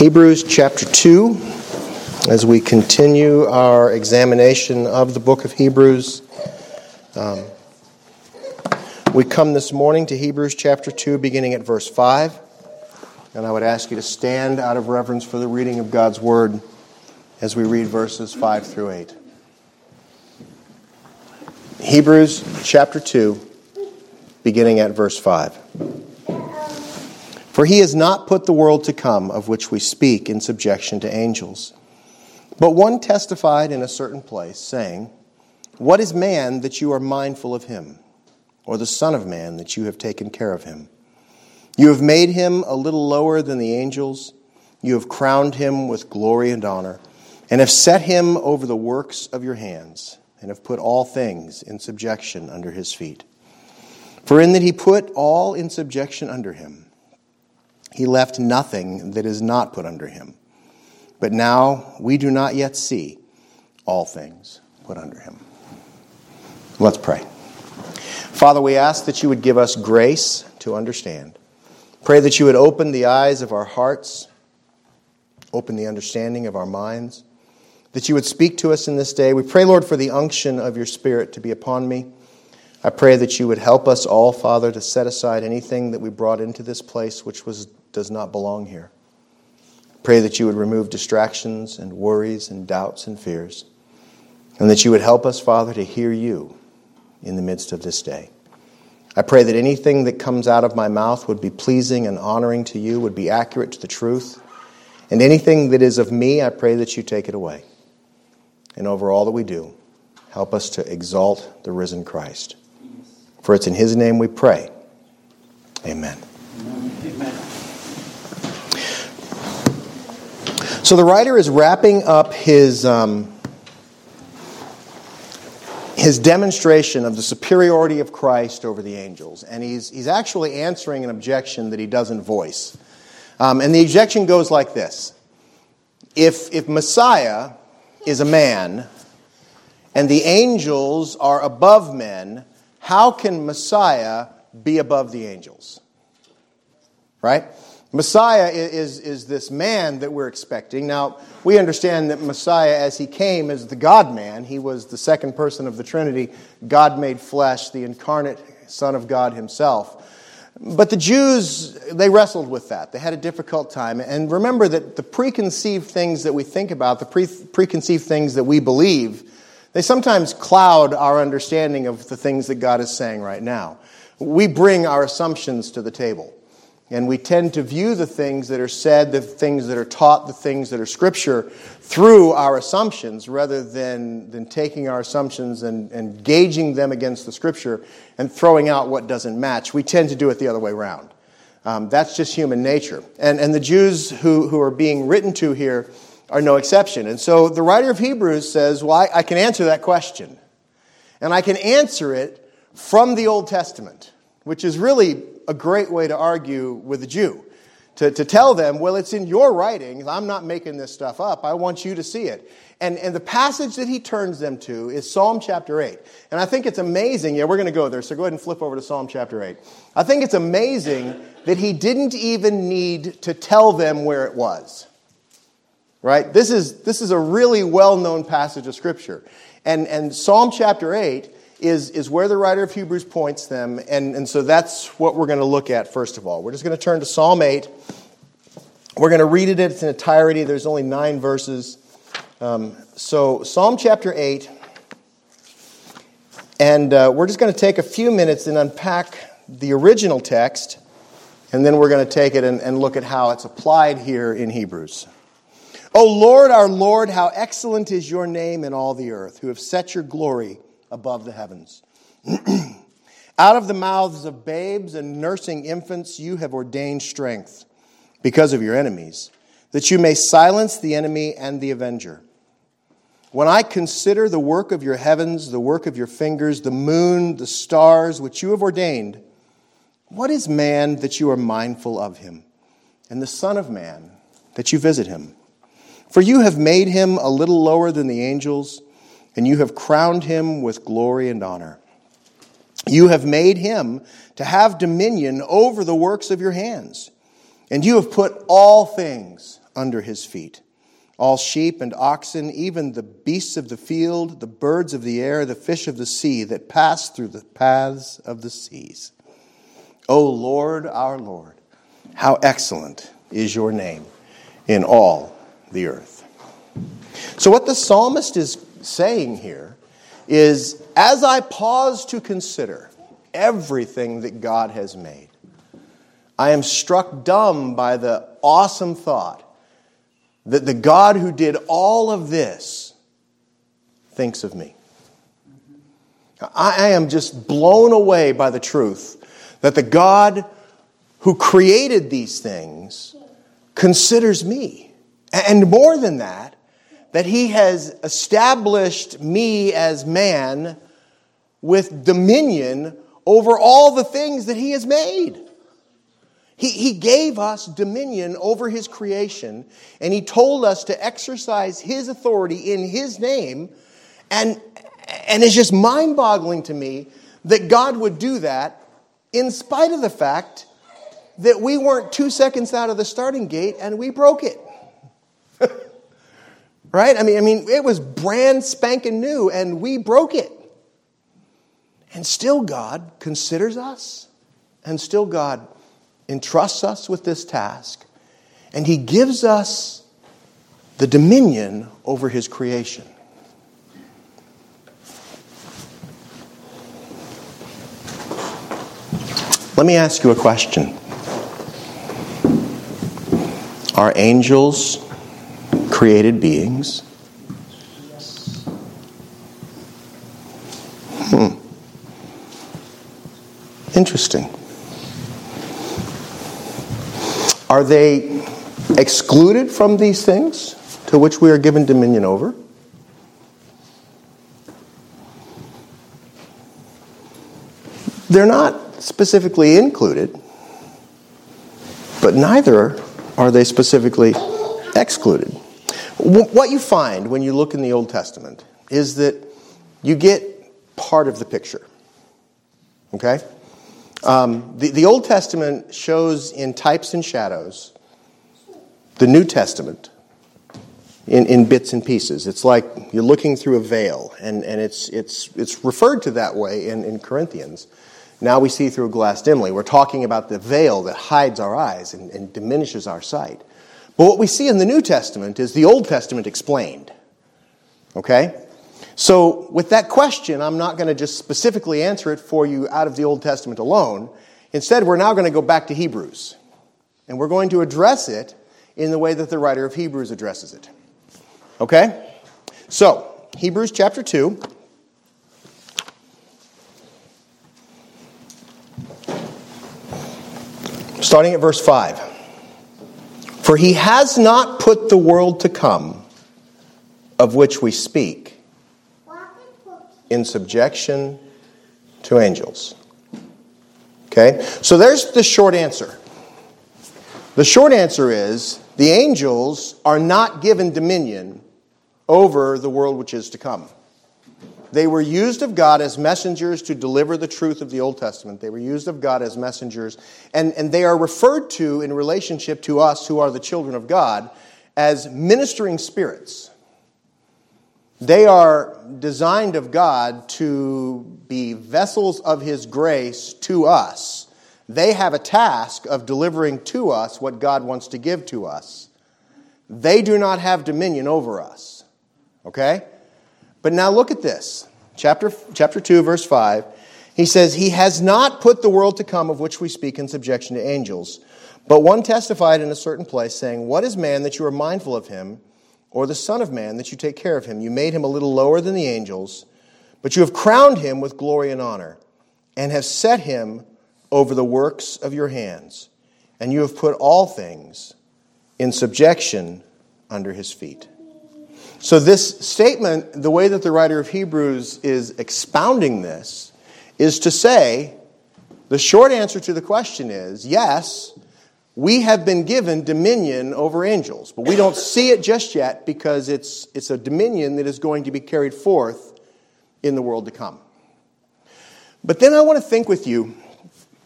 Hebrews chapter 2, as we continue our examination of the book of Hebrews. We come this morning to Hebrews chapter 2, beginning at verse 5. And I would ask you to stand out of reverence for the reading of God's Word as we read verses 5 through 8. Hebrews chapter 2, beginning at verse 5. For he has not put the world to come, of which we speak, in subjection to angels. But one testified in a certain place, saying, What is man that you are mindful of him, or the Son of Man that you have taken care of him? You have made him a little lower than the angels. You have crowned him with glory and honor, and have set him over the works of your hands, and have put all things in subjection under his feet. For in that he put all in subjection under him, he left nothing that is not put under him. But now we do not yet see all things put under him. Let's pray. Father, we ask that you would give us grace to understand. Pray that you would open the eyes of our hearts, open the understanding of our minds, that you would speak to us in this day. We pray, Lord, for the unction of your Spirit to be upon me. I pray that you would help us all, Father, to set aside anything that we brought into this place which does not belong here. Pray that you would remove distractions and worries and doubts and fears, and that you would help us, Father, to hear you in the midst of this day. I pray that anything that comes out of my mouth would be pleasing and honoring to you, would be accurate to the truth, and anything that is of me, I pray that you take it away. And over all that we do, help us to exalt the risen Christ. For it's in his name we pray. Amen. Amen. So the writer is wrapping up his demonstration of the superiority of Christ over the angels. And he's actually answering an objection that he doesn't voice. And the objection goes like this. If Messiah is a man and the angels are above men, how can Messiah be above the angels? Right? Messiah is this man that we're expecting. Now, we understand that Messiah, as he came, is the God-man. He was the second person of the Trinity, God made flesh, the incarnate Son of God himself. But the Jews, they wrestled with that. They had a difficult time. And remember that the preconceived things that we think about, the preconceived things that we believe, they sometimes cloud our understanding of the things that God is saying right now. We bring our assumptions to the table. And we tend to view the things that are said, the things that are taught, the things that are Scripture through our assumptions rather than taking our assumptions and gauging them against the Scripture and throwing out what doesn't match. We tend to do it the other way around. That's just human nature. And the Jews who are being written to here are no exception. And so the writer of Hebrews says, well, I can answer that question. And I can answer it from the Old Testament, which is really a great way to argue with a Jew. To tell them, well, it's in your writings. I'm not making this stuff up. I want you to see it. And the passage that he turns them to is Psalm chapter 8. And I think it's amazing. Yeah, we're going to go there, so go ahead and flip over to Psalm chapter 8. I think it's amazing that he didn't even need to tell them where it was. Right? This is a really well-known passage of Scripture. And Psalm chapter 8 is where the writer of Hebrews points them. And so that's what we're going to look at first of all. We're just going to turn to Psalm 8. We're going to read it in its entirety. There's only 9 verses. So Psalm chapter 8. And we're just going to take a few minutes and unpack the original text. And then we're going to take it and look at how it's applied here in Hebrews. O Lord, our Lord, how excellent is your name in all the earth, who have set your glory above the heavens. Out of the mouths of babes and nursing infants you have ordained strength because of your enemies, that you may silence the enemy and the avenger. When I consider the work of your heavens, the work of your fingers, the moon, the stars, which you have ordained, what is man that you are mindful of him, and the Son of Man that you visit him? For you have made him a little lower than the angels, and you have crowned him with glory and honor. You have made him to have dominion over the works of your hands. And you have put all things under his feet. All sheep and oxen, even the beasts of the field, the birds of the air, the fish of the sea that pass through the paths of the seas. O Lord, our Lord, how excellent is your name in all the earth. So what the psalmist is saying here is, as I pause to consider everything that God has made, I am struck dumb by the awesome thought that the God who did all of this thinks of me. I am just blown away by the truth that the God who created these things considers me. And more than that, that he has established me as man with dominion over all the things that he has made. He gave us dominion over his creation, and he told us to exercise his authority in his name, and it's just mind-boggling to me that God would do that in spite of the fact that we weren't 2 seconds out of the starting gate and we broke it. Right? I mean, it was brand spanking new and we broke it. And still God considers us, and still God entrusts us with this task, and he gives us the dominion over his creation. Let me ask you a question. Are angels created beings? Interesting. Are they excluded from these things to which we are given dominion over? They're not specifically included, but neither are they specifically excluded. What you find when you look in the Old Testament is that you get part of the picture. Okay? The Old Testament shows in types and shadows the New Testament in bits and pieces. It's like you're looking through a veil, and it's referred to that way in Corinthians. Now we see through a glass dimly. We're talking about the veil that hides our eyes and diminishes our sight. But what we see in the New Testament is the Old Testament explained. Okay? So with that question, I'm not going to just specifically answer it for you out of the Old Testament alone. Instead, we're now going to go back to Hebrews. And we're going to address it in the way that the writer of Hebrews addresses it. Okay? So, Hebrews chapter 2. Starting at verse 5. For he has not put the world to come, of which we speak, in subjection to angels. Okay? So there's the short answer. The short answer is the angels are not given dominion over the world which is to come. They were used of God as messengers to deliver the truth of the Old Testament. They were used of God as messengers. And they are referred to in relationship to us who are the children of God as ministering spirits. They are designed of God to be vessels of his grace to us. They have a task of delivering to us what God wants to give to us. They do not have dominion over us. Okay? But now look at this. Chapter 2, verse 5. He says, he has not put the world to come of which we speak in subjection to angels. But one testified in a certain place, saying, what is man that you are mindful of him, or the son of man that you take care of him? You made him a little lower than the angels, but you have crowned him with glory and honor, and have set him over the works of your hands. And you have put all things in subjection under his feet. So this statement, the way that the writer of Hebrews is expounding this, is to say, the short answer to the question is, yes, we have been given dominion over angels, but we don't see it just yet because it's a dominion that is going to be carried forth in the world to come. But then I want to think with you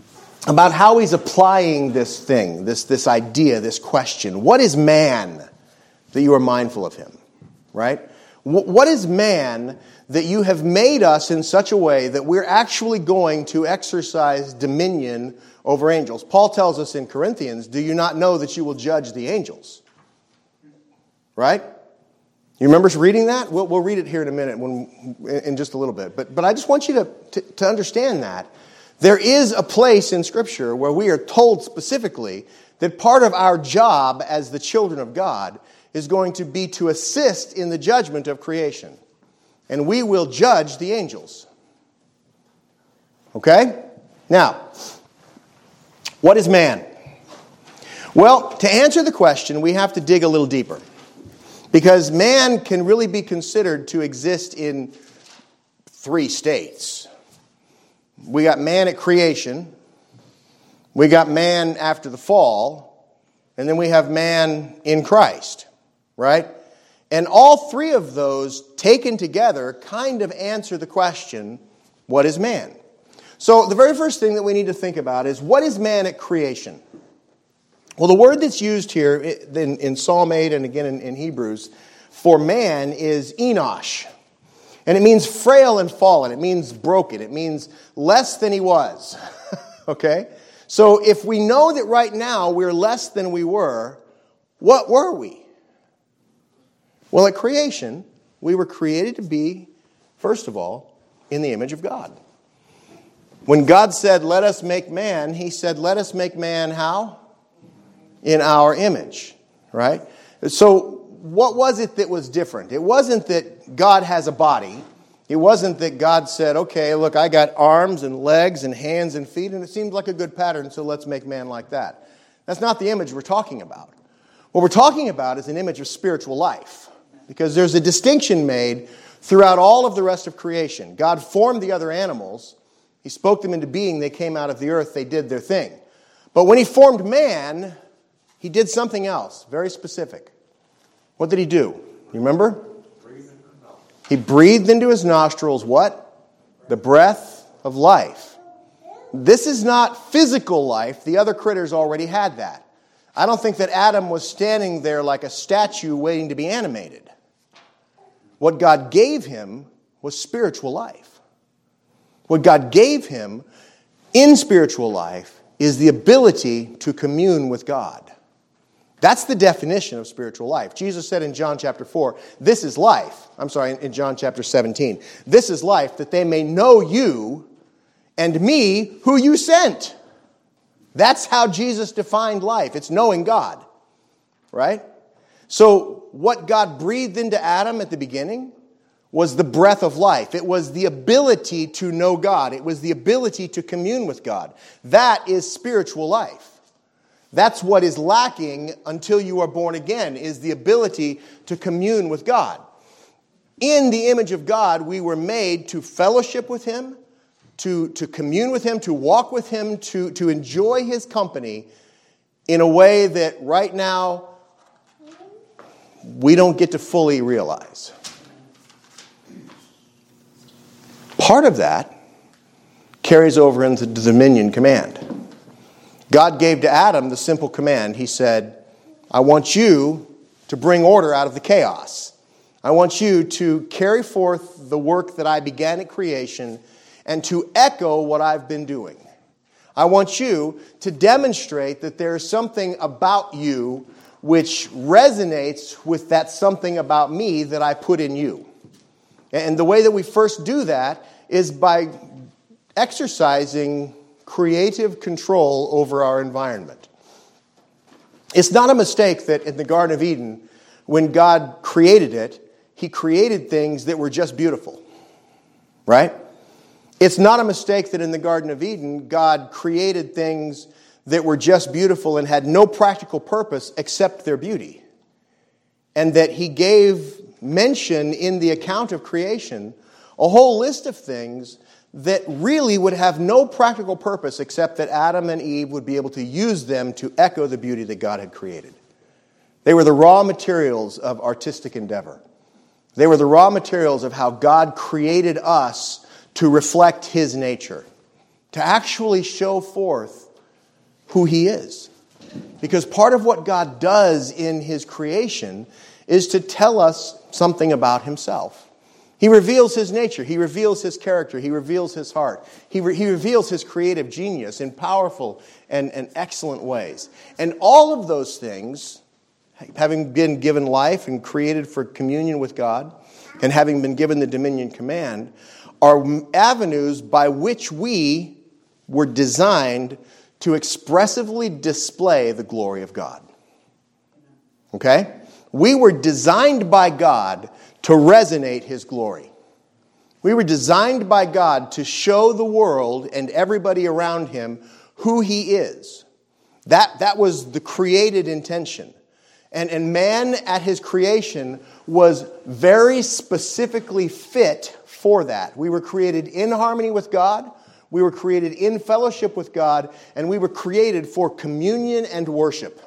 about how he's applying this thing, this idea, this question. What is man that you are mindful of him? Right? What is man that you have made us in such a way that we're actually going to exercise dominion over angels? Paul tells us in Corinthians, do you not know that you will judge the angels? Right? You remember reading that? We'll read it here in a minute, in just a little bit. But I just want you to understand that. There is a place in Scripture where we are told specifically that part of our job as the children of God is going to be to assist in the judgment of creation. And we will judge the angels. Okay? Now, what is man? Well, to answer the question, we have to dig a little deeper. Because man can really be considered to exist in three states. We got man at creation, we got man after the fall, and then we have man in Christ, right? And all three of those taken together kind of answer the question, what is man? So the very first thing that we need to think about is, what is man at creation? Well, the word that's used here in Psalm 8 and again in Hebrews for man is Enosh. And it means frail and fallen. It means broken. It means less than he was. Okay? So if we know that right now we're less than we were, what were we? Well, at creation, we were created to be, first of all, in the image of God. When God said, let us make man, he said, let us make man how? In our image, right? So what was it that was different? It wasn't that God has a body. It wasn't that God said, okay, look, I got arms and legs and hands and feet, and it seems like a good pattern, so let's make man like that. That's not the image we're talking about. What we're talking about is an image of spiritual life, because there's a distinction made throughout all of the rest of creation. God formed the other animals. He spoke them into being. They came out of the earth. They did their thing. But when he formed man, he did something else, very specific. What did he do? You remember? He breathed into his nostrils what? The breath of life. This is not physical life. The other critters already had that. I don't think that Adam was standing there like a statue waiting to be animated. What God gave him was spiritual life. What God gave him in spiritual life is the ability to commune with God. That's the definition of spiritual life. Jesus said in John chapter 4, this is life. In John chapter 17. This is life, that they may know you and me who you sent. That's how Jesus defined life. It's knowing God. Right? So what God breathed into Adam at the beginning was the breath of life. It was the ability to know God. It was the ability to commune with God. That is spiritual life. That's what is lacking until you are born again, is the ability to commune with God. In the image of God, we were made to fellowship with him, to commune with him, to walk with him, to enjoy his company in a way that right now we don't get to fully realize. Part of that carries over into the dominion command. God gave to Adam the simple command. He said, I want you to bring order out of the chaos. I want you to carry forth the work that I began at creation and to echo what I've been doing. I want you to demonstrate that there is something about you which resonates with that something about me that I put in you. And the way that we first do that is by exercising creative control over our environment. It's not a mistake that in the Garden of Eden, when God created it, he created things that were just beautiful. Right? It's not a mistake that in the Garden of Eden, God created things that were just beautiful and had no practical purpose except their beauty. And that he gave mention in the account of creation a whole list of things that really would have no practical purpose except that Adam and Eve would be able to use them to echo the beauty that God had created. They were the raw materials of artistic endeavor. They were the raw materials of how God created us to reflect his nature, to actually show forth who He is. Because part of what God does in His creation is to tell us something about Himself. He reveals His nature. He reveals His character. He reveals His heart. He reveals His creative genius in powerful and excellent ways. And all of those things, having been given life and created for communion with God, and having been given the dominion command, are avenues by which we were designed to expressively display the glory of God. Okay? We were designed by God to resonate His glory. We were designed by God to show the world and everybody around Him who He is. That was the created intention. And man at his creation was very specifically fit for that. We were created in harmony with God. We were created in fellowship with God. And we were created for communion and worship.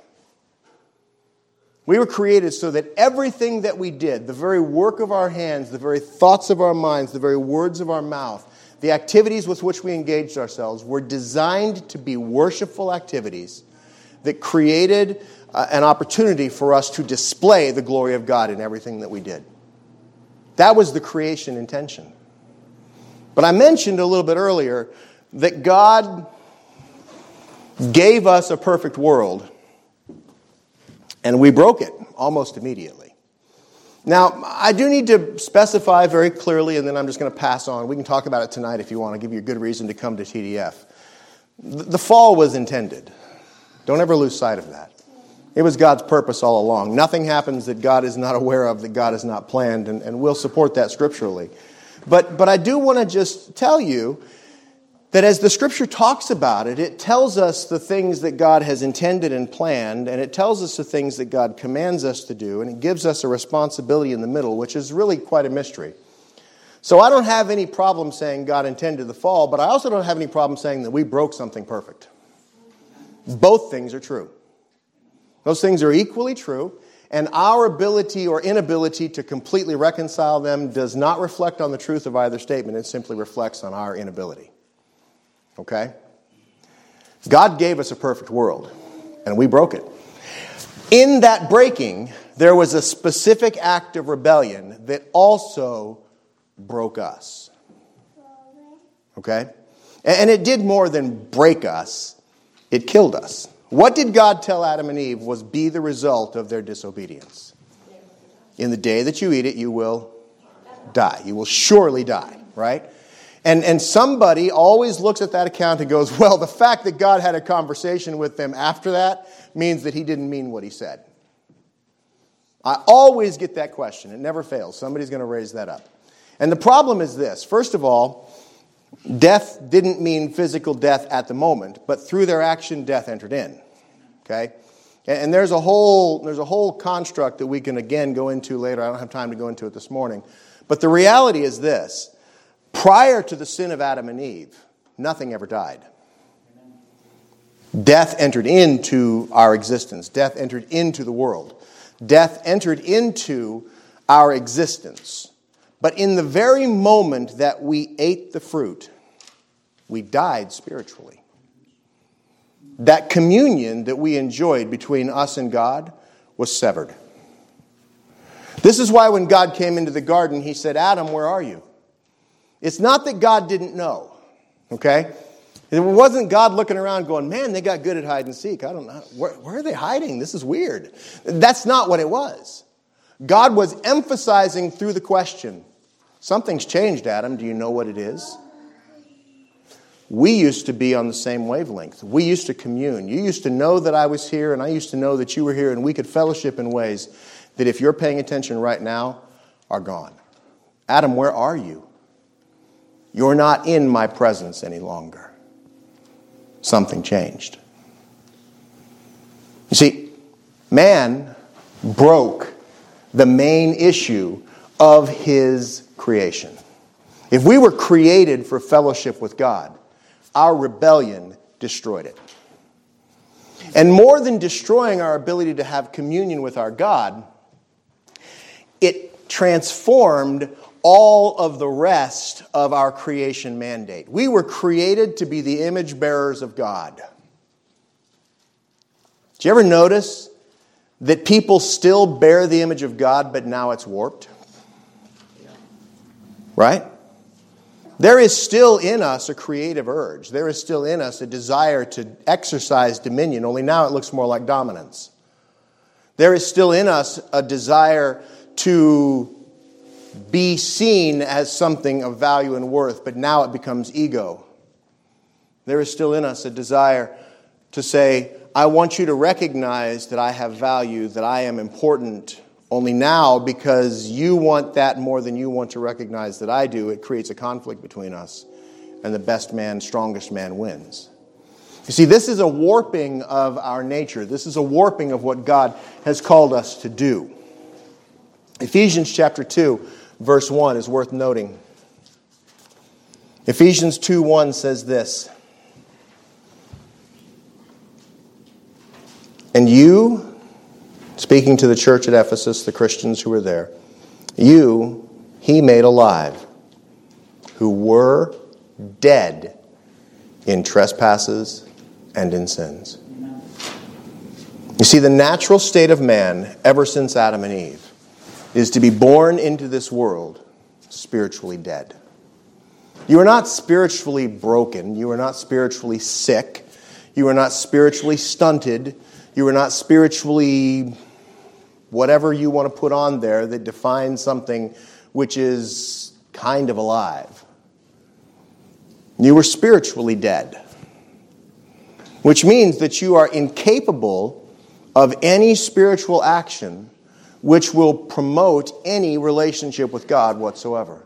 We were created so that everything that we did, the very work of our hands, the very thoughts of our minds, the very words of our mouth, the activities with which we engaged ourselves were designed to be worshipful activities that created an opportunity for us to display the glory of God in everything that we did. That was the creation intention. But I mentioned a little bit earlier that God gave us a perfect world, and we broke it almost immediately. Now, I do need to specify very clearly, and then I'm just going to pass on. We can talk about it tonight if you want. I'll give you a good reason to come to TDF. The fall was intended. Don't ever lose sight of that. It was God's purpose all along. Nothing happens that God is not aware of, that God has not planned, and we'll support that scripturally. But I do want to just tell you that as the Scripture talks about it, it tells us the things that God has intended and planned, and it tells us the things that God commands us to do, and it gives us a responsibility in the middle, which is really quite a mystery. So I don't have any problem saying God intended the fall, but I also don't have any problem saying that we broke something perfect. Both things are true. Those things are equally true, and our ability or inability to completely reconcile them does not reflect on the truth of either statement. It simply reflects on our inability. Okay? God gave us a perfect world, and we broke it. In that breaking, there was a specific act of rebellion that also broke us. Okay? And it did more than break us. It killed us. What did God tell Adam and Eve was be the result of their disobedience? In the day that you eat it, you will die. You will surely die, right? And somebody always looks at that account and goes, well, the fact that God had a conversation with them after that means that He didn't mean what He said. I always get that question. It never fails. Somebody's going to raise that up. And the problem is this. First of all, death didn't mean physical death at the moment, but through their action, death entered in. Okay? And there's a whole construct that we can again go into later. I don't have time to go into it this morning. But the reality is this. Prior to the sin of Adam and Eve, nothing ever died. Death entered into our existence. Death entered into the world. Death entered into our existence. But in the very moment that we ate the fruit, we died spiritually. That communion that we enjoyed between us and God was severed. This is why when God came into the garden, He said, Adam, where are you? It's not that God didn't know, okay? It wasn't God looking around going, man, they got good at hide and seek. I don't know. Where are they hiding? This is weird. That's not what it was. God was emphasizing through the question, something's changed, Adam. Do you know what it is? We used to be on the same wavelength. We used to commune. You used to know that I was here, and I used to know that you were here, and we could fellowship in ways that if you're paying attention right now, are gone. Adam, where are you? You're not in my presence any longer. Something changed. You see, man broke the main issue of his creation. If we were created for fellowship with God, our rebellion destroyed it. And more than destroying our ability to have communion with our God, it transformed all of the rest of our creation mandate. We were created to be the image bearers of God. Do you ever notice that people still bear the image of God, but now it's warped? Right? There is still in us a creative urge. There is still in us a desire to exercise dominion, only now it looks more like dominance. There is still in us a desire to be seen as something of value and worth, but now it becomes ego. There is still in us a desire to say, I want you to recognize that I have value, that I am important. Only now, because you want that more than you want to recognize that I do, it creates a conflict between us. And the best man, strongest man wins. You see, this is a warping of our nature. This is a warping of what God has called us to do. Ephesians chapter 2, verse 1 is worth noting. Ephesians 2:1 says this. And you, speaking to the church at Ephesus, the Christians who were there, you he made alive, who were dead in trespasses and in sins. You see, the natural state of man, ever since Adam and Eve, is to be born into this world spiritually dead. You are not spiritually broken. You are not spiritually sick. You are not spiritually stunted. You are not spiritually whatever you want to put on there that defines something which is kind of alive. You were spiritually dead, which means that you are incapable of any spiritual action which will promote any relationship with God whatsoever.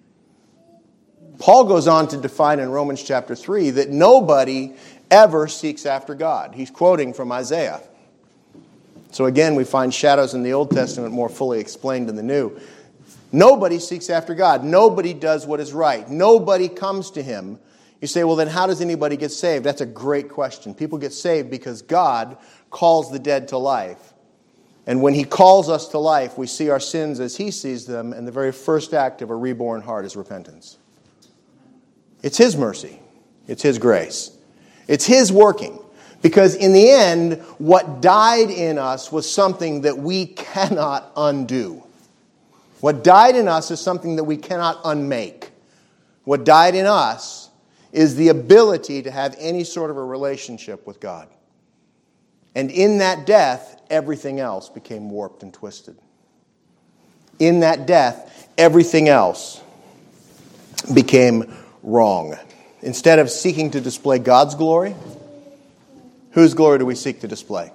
Paul goes on to define in Romans chapter 3 that nobody ever seeks after God. He's quoting from Isaiah. So again, we find shadows in the Old Testament more fully explained in the New. Nobody seeks after God. Nobody does what is right. Nobody comes to Him. You say, well, then how does anybody get saved? That's a great question. People get saved because God calls the dead to life. And when He calls us to life, we see our sins as He sees them, and the very first act of a reborn heart is repentance. It's His mercy. It's His grace. It's His working. Because in the end, what died in us was something that we cannot undo. What died in us is something that we cannot unmake. What died in us is the ability to have any sort of a relationship with God. And in that death, everything else became warped and twisted. In that death, everything else became wrong. Instead of seeking to display God's glory, whose glory do we seek to display?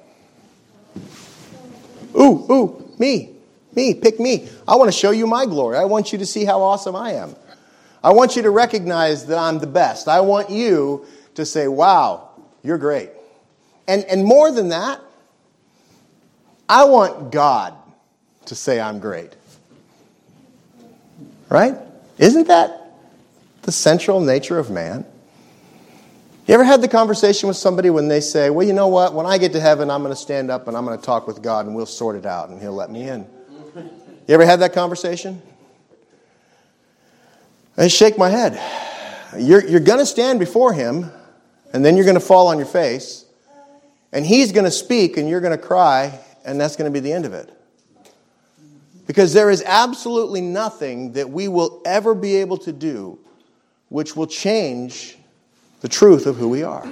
Me, pick me. I want to show you my glory. I want you to see how awesome I am. I want you to recognize that I'm the best. I want you to say, wow, you're great. And more than that, I want God to say I'm great. Right? Isn't that the central nature of man? You ever had the conversation with somebody when they say, well, you know what? When I get to heaven, I'm going to stand up and I'm going to talk with God and we'll sort it out and He'll let me in. You ever had that conversation? I shake my head. You're going to stand before Him and then you're going to fall on your face and He's going to speak and you're going to cry and that's going to be the end of it. Because there is absolutely nothing that we will ever be able to do which will change the truth of who we are.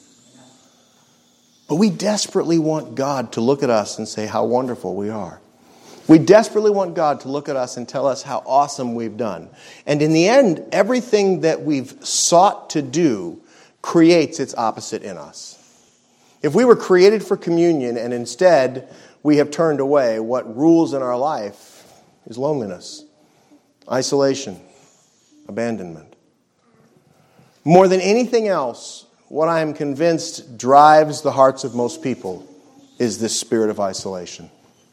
But we desperately want God to look at us and say how wonderful we are. We desperately want God to look at us and tell us how awesome we've done. And in the end, everything that we've sought to do creates its opposite in us. If we were created for communion and instead we have turned away, what rules in our life is loneliness, isolation, abandonment. More than anything else, what I am convinced drives the hearts of most people is this spirit of isolation.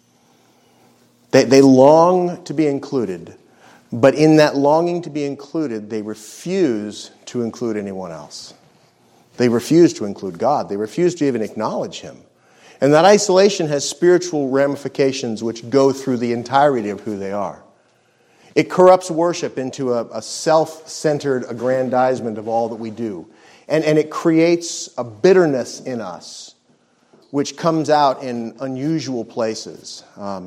They long to be included, but in that longing to be included, they refuse to include anyone else. They refuse to include God. They refuse to even acknowledge Him. And that isolation has spiritual ramifications which go through the entirety of who they are. It corrupts worship into a self-centered aggrandizement of all that we do. And it creates a bitterness in us which comes out in unusual places.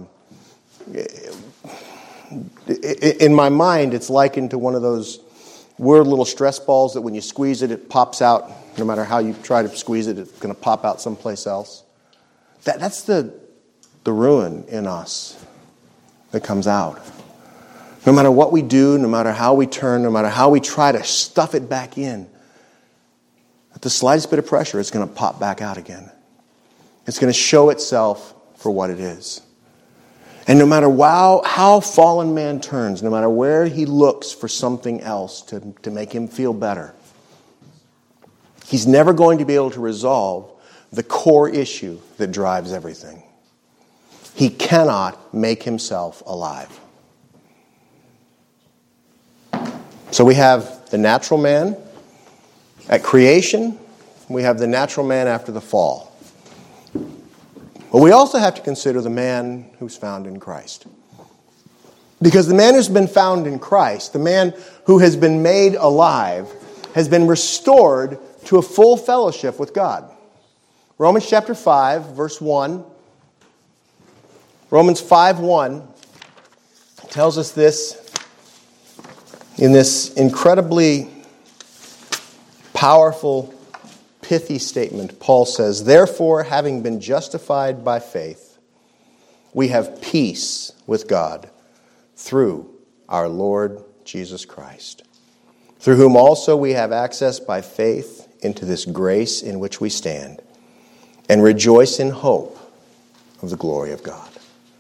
In my mind, it's likened to one of those weird little stress balls that when you squeeze it, it pops out. No matter how you try to squeeze it, it's going to pop out someplace else. That's the ruin in us that comes out. No matter what we do, no matter how we turn, no matter how we try to stuff it back in, at the slightest bit of pressure, it's going to pop back out again. It's going to show itself for what it is. And no matter how fallen man turns, no matter where he looks for something else to make him feel better, he's never going to be able to resolve the core issue that drives everything. He cannot make himself alive. So we have the natural man at creation. We have the natural man after the fall. But we also have to consider the man who's found in Christ. Because the man who's been found in Christ, the man who has been made alive, has been restored to a full fellowship with God. Romans chapter 5, verse 1. Romans 5:1 tells us this in this incredibly powerful, pithy statement. Paul says, "Therefore, having been justified by faith, we have peace with God through our Lord Jesus Christ, through whom also we have access by faith into this grace in which we stand, and rejoice in hope of the glory of God."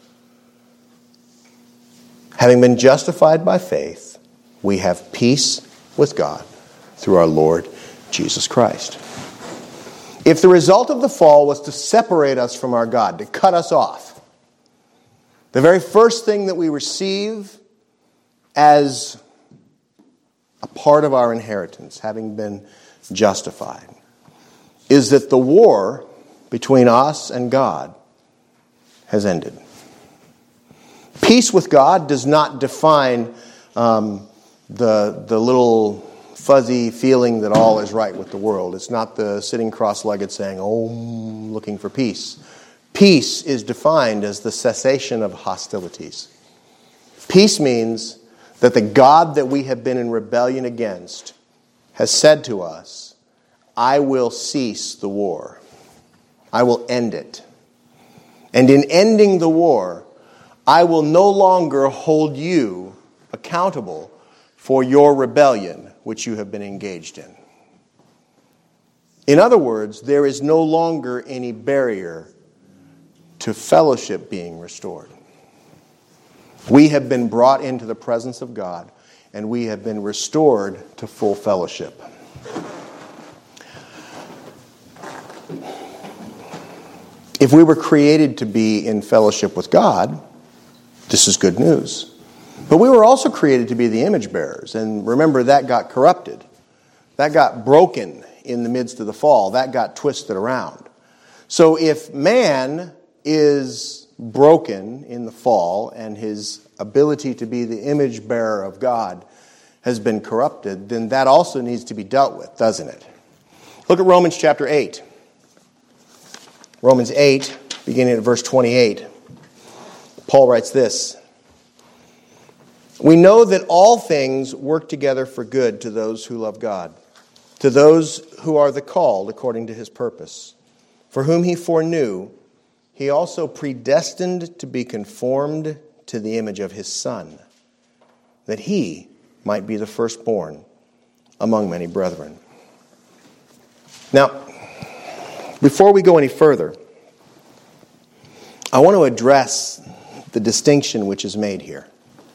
Having been justified by faith, we have peace with God through our Lord Jesus Christ. If the result of the fall was to separate us from our God, to cut us off, the very first thing that we receive as a part of our inheritance, having been justified, is that the war between us and God has ended. Peace with God does not define the little fuzzy feeling that all is right with the world. It's not the sitting cross-legged saying, "Oh, I'm looking for peace." Peace is defined as the cessation of hostilities. Peace means that the God that we have been in rebellion against has said to us, "I will cease the war. I will end it. And in ending the war, I will no longer hold you accountable for your rebellion, which you have been engaged in." In other words, there is no longer any barrier to fellowship being restored. We have been brought into the presence of God, and we have been restored to full fellowship. If we were created to be in fellowship with God, this is good news. But we were also created to be the image bearers. And remember, that got corrupted. That got broken in the midst of the fall. That got twisted around. So if man is broken in the fall and his ability to be the image bearer of God has been corrupted, then that also needs to be dealt with, doesn't it? Look at Romans chapter 8. Romans 8, beginning at verse 28. Paul writes this: "We know that all things work together for good to those who love God, to those who are the called according to his purpose. For whom he foreknew, he also predestined to be conformed to the image of his Son, that he might be the firstborn among many brethren." Now, before we go any further, I want to address the distinction which is made here.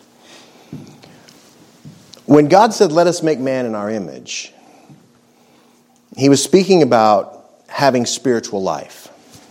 When God said, "Let us make man in our image," he was speaking about having spiritual life.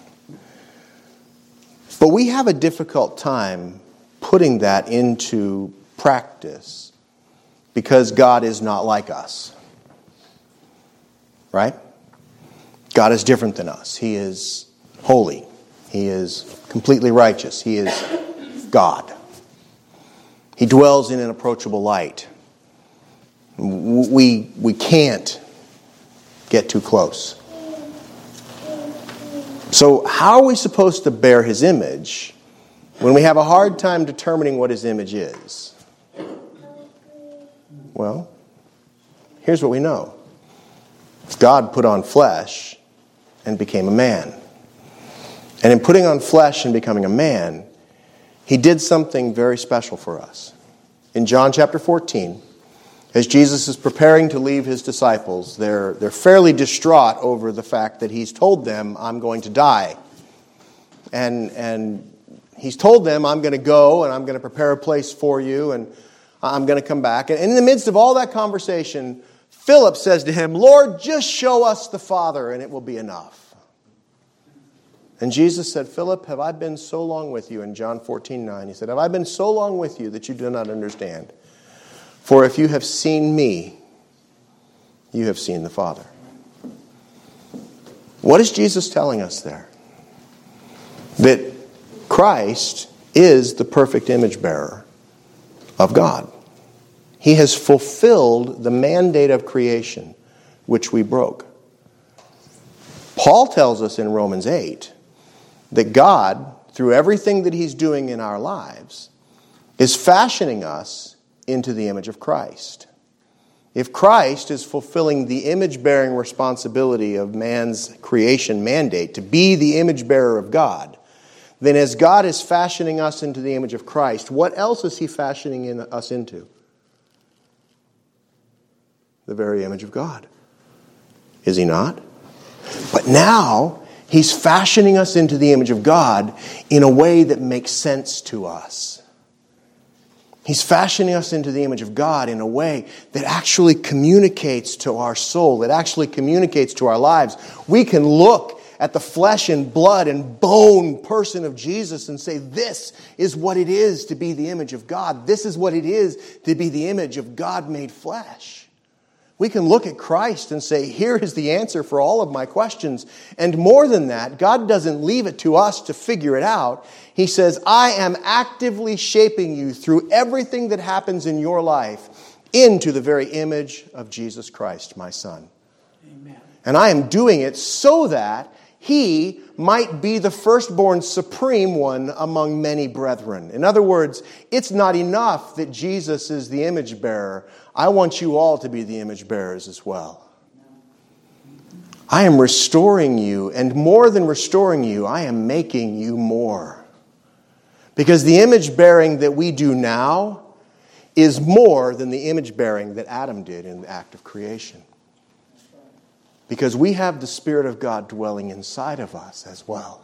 But we have a difficult time putting that into practice because God is not like us. Right? God is different than us. He is holy. He is completely righteous. He is God. He dwells in an approachable light. We can't get too close. So how are we supposed to bear his image when we have a hard time determining what his image is? Well, here's what we know. God put on flesh and became a man. And in putting on flesh and becoming a man, he did something very special for us. In John chapter 14, as Jesus is preparing to leave his disciples, they're fairly distraught over the fact that he's told them, I'm going to die. And he's told them, I'm going to go and I'm going to prepare a place for you and I'm going to come back. And in the midst of all that conversation, Philip says to him, Lord, just show us the Father and it will be enough. And Jesus said, Philip, have I been so long with you? In John 14:9, he said, have I been so long with you that you do not understand? For if you have seen me, you have seen the Father. What is Jesus telling us there? That Christ is the perfect image bearer of God. He has fulfilled the mandate of creation, which we broke. Paul tells us in Romans 8 that God, through everything that he's doing in our lives, is fashioning us into the image of Christ. If Christ is fulfilling the image-bearing responsibility of man's creation mandate to be the image bearer of God, then as God is fashioning us into the image of Christ, what else is he fashioning us into? The very image of God. Is he not? But now he's fashioning us into the image of God in a way that makes sense to us. He's fashioning us into the image of God in a way that actually communicates to our soul, that actually communicates to our lives. We can look at the flesh and blood and bone person of Jesus and say, this is what it is to be the image of God. This is what it is to be the image of God made flesh. We can look at Christ and say, here is the answer for all of my questions. And more than that, God doesn't leave it to us to figure it out. He says, I am actively shaping you through everything that happens in your life into the very image of Jesus Christ, my Son. Amen. And I am doing it so that he might be the firstborn supreme one among many brethren. In other words, it's not enough that Jesus is the image bearer. I want you all to be the image bearers as well. I am restoring you, and more than restoring you, I am making you more. Because the image bearing that we do now is more than the image bearing that Adam did in the act of creation. Because we have the Spirit of God dwelling inside of us as well.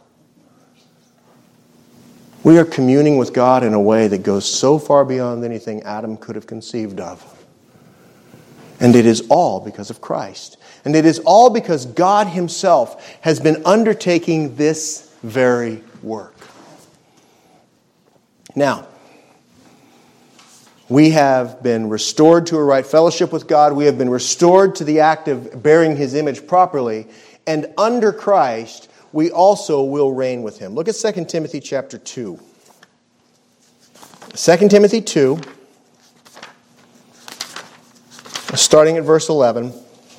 We are communing with God in a way that goes so far beyond anything Adam could have conceived of. And it is all because of Christ. And it is all because God himself has been undertaking this very work. Now, we have been restored to a right fellowship with God. We have been restored to the act of bearing his image properly. And under Christ, we also will reign with him. Look at 2 Timothy chapter 2. 2 Timothy 2, starting at verse 11,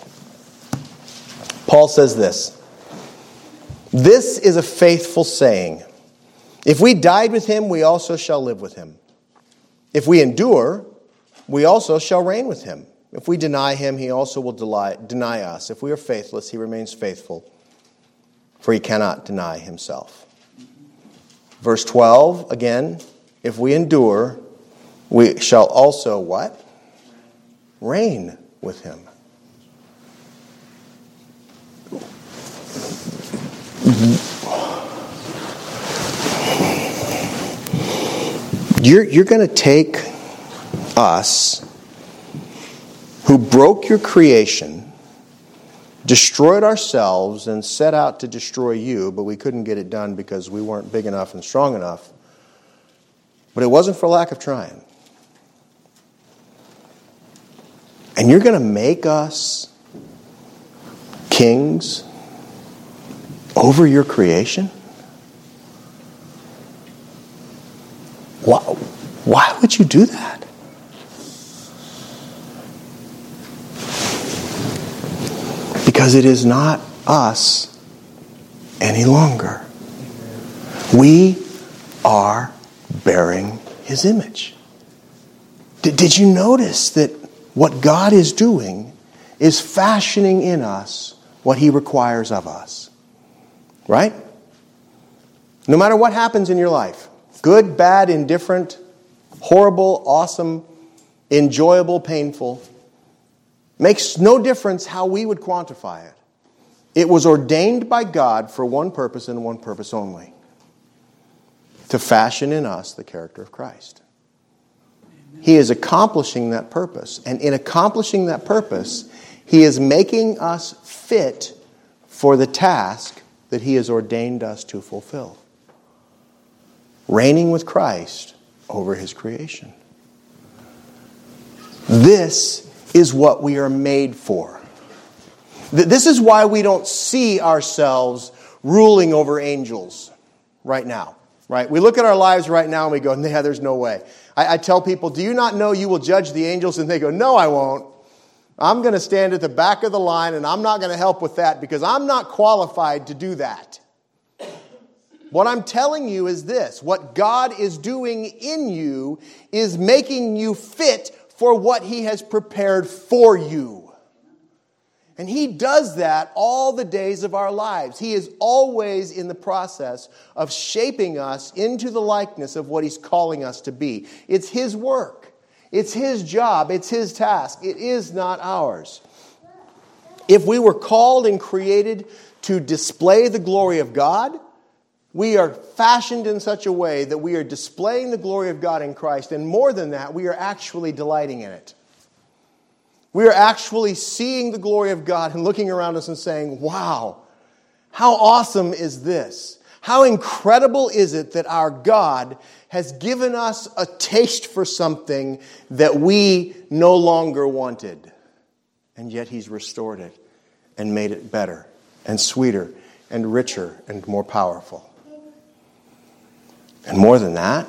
Paul says this. This is a faithful saying. If we died with him, we also shall live with him. If we endure, we also shall reign with him. If we deny him, he also will deny us. If we are faithless, he remains faithful, for he cannot deny himself. Verse 12, again, if we endure, we shall also what? Reign with him. You're going to take us, who broke your creation, destroyed ourselves, and set out to destroy you, but we couldn't get it done because we weren't big enough and strong enough. But it wasn't for lack of trying. And you're going to make us kings over your creation? Why would you do that? Because it is not us any longer. We are bearing His image. Did you notice that what God is doing is fashioning in us what He requires of us? Right? No matter what happens in your life, good, bad, indifferent, horrible, awesome, enjoyable, painful, makes no difference how we would quantify it. It was ordained by God for one purpose and one purpose only: to fashion in us the character of Christ. He is accomplishing that purpose. And in accomplishing that purpose, He is making us fit for the task that He has ordained us to fulfill. Reigning with Christ over His creation. This is what we are made for. This is why we don't see ourselves ruling over angels right now. Right? We look at our lives right now and we go, yeah, there's no way. I tell people, do you not know you will judge the angels? And they go, no, I won't. I'm going to stand at the back of the line and I'm not going to help with that because I'm not qualified to do that. What I'm telling you is this: what God is doing in you is making you fit for what He has prepared for you. And He does that all the days of our lives. He is always in the process of shaping us into the likeness of what He's calling us to be. It's His work. It's His job. It's His task. It is not ours. If we were called and created to display the glory of God, we are fashioned in such a way that we are displaying the glory of God in Christ. And more than that, we are actually delighting in it. We are actually seeing the glory of God and looking around us and saying, wow, how awesome is this? How incredible is it that our God has given us a taste for something that we no longer wanted. And yet He's restored it and made it better and sweeter and richer and more powerful. And more than that,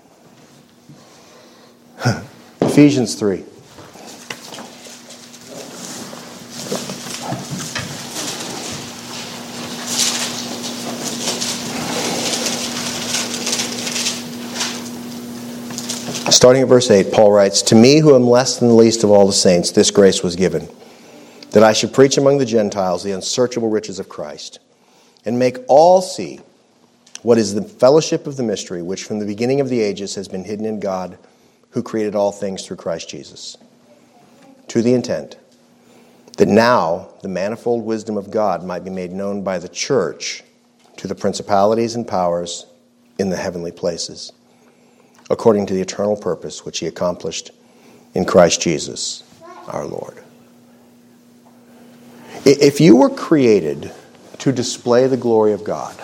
Ephesians 3. Starting at verse 8, Paul writes, "To me, who am less than the least of all the saints, this grace was given, that I should preach among the Gentiles the unsearchable riches of Christ, and make all see what is the fellowship of the mystery, which from the beginning of the ages has been hidden in God, who created all things through Christ Jesus, to the intent that now the manifold wisdom of God might be made known by the church to the principalities and powers in the heavenly places, according to the eternal purpose which He accomplished in Christ Jesus our Lord." If you were created to display the glory of God,